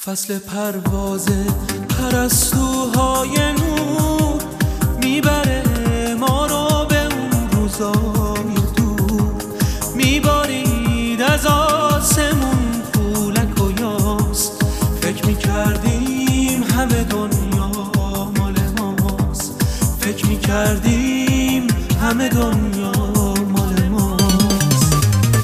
فصل پرواز پرستوهای نور میبره ما رو به اون روزای دور. میبارید از آسمون پولک و یاس، فکر میکردیم همه دنیا مال ماست، فکر میکردیم همه دنیا مال ماست.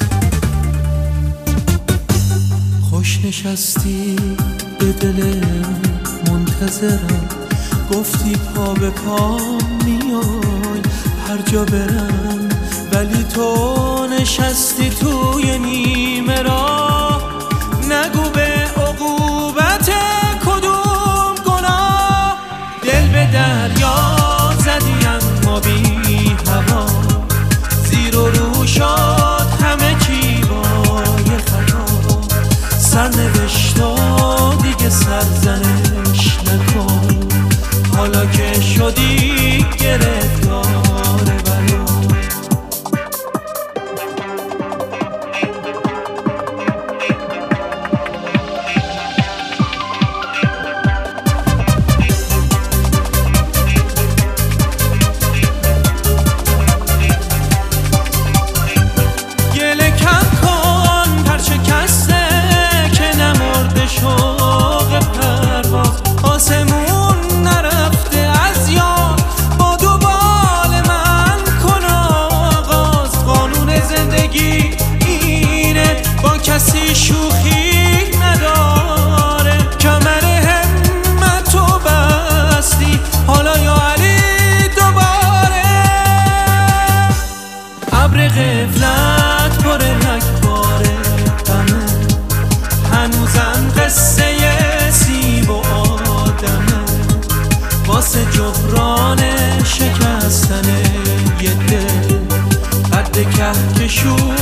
خوش نشستی به دل منتظرم، گفتی پا به پا میای هر جا برم، ولی تو نشستی توی نیمه راه. نگو به عقوبت کدوم گناه، دل به دریا زدی اما بی هوا، زیر و رو شد همه چی بای خطا. سرنوشتا دیگه سرزنش نکن، حالا که شدی گرفتار بلا. گله کم کن پر شکسته که نمرده شوق پرواز. آسمون نرفته از یاد، با دوبال من کن آغاز. قانون زندگی اینه، با کسی شوخی نداره. کمر همتو بستی حالا یا علی دوباره. ابر غفلت پر رگبار غمه، هنوزم قصه سیب و آدمه. واسه جبران شکستن یه دل قد کهکشون